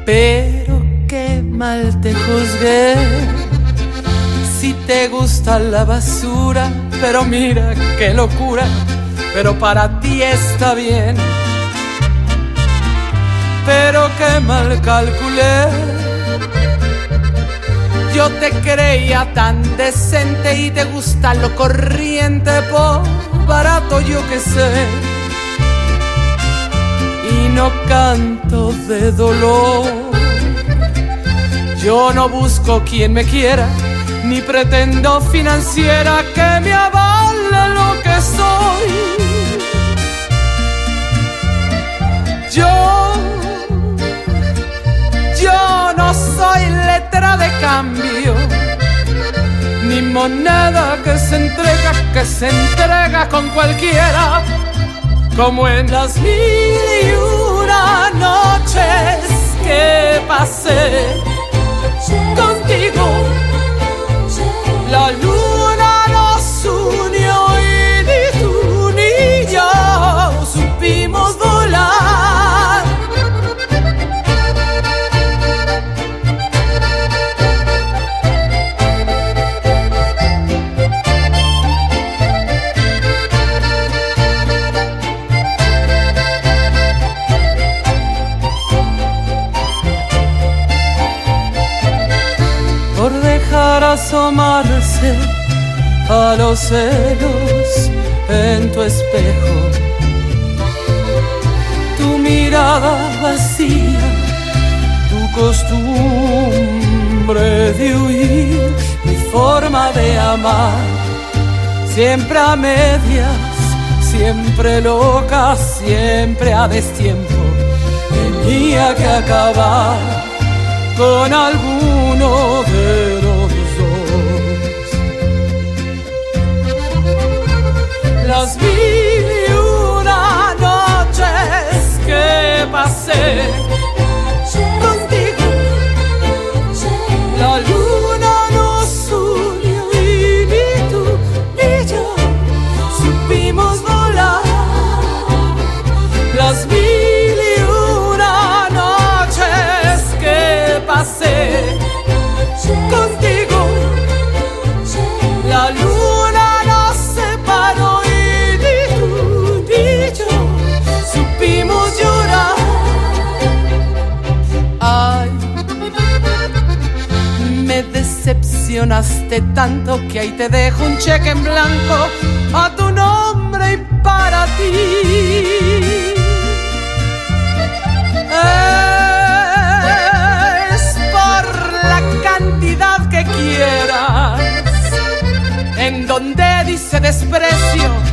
Pero qué mal te juzgué. Si te gusta la basura, pero mira qué locura, pero para ti está bien. Pero qué mal calculé. Yo te creía tan decente y te gusta lo corriente, por barato yo que sé. Y no canto de dolor. Yo no busco quien me quiera, ni pretendo financiera que me avale lo que soy. Yo no soy letra de cambio, ni moneda que se entrega con cualquiera, como en las 1001 noches que pasé contigo. La luna nos unió y ni tú ni yo supimos volar. Por dejar asomarse a los celos en tu espejo, tu mirada vacía, tu costumbre de huir, mi forma de amar, siempre a medias, siempre loca, siempre a destiempo, tenía que acabar con alguno de los dos. Las 1001 noches que pasé contigo, la luna nos unió y ni tú ni yo supimos volar. Las 1001 noches que pasé contigo, la luna nos separó y ni tú ni yo supimos llorar. Ay, me decepcionaste tanto que ahí te dejo un cheque en blanco a tu nombre y para ti. Que quieras, en donde dice desprecio